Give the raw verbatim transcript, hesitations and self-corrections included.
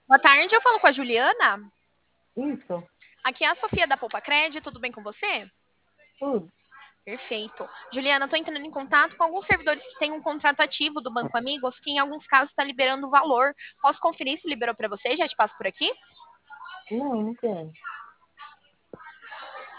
Boa tarde, eu falo com a Juliana. Isso, Aqui é a Sofia da Poupa Crédito, tudo bem com você? tudo. Perfeito. Juliana, estou entrando em contato com alguns servidores que têm um contrato ativo do Banco Amigos, que em alguns casos está liberando o valor. Posso conferir se liberou para você? Já te passo por aqui? Não, não quero.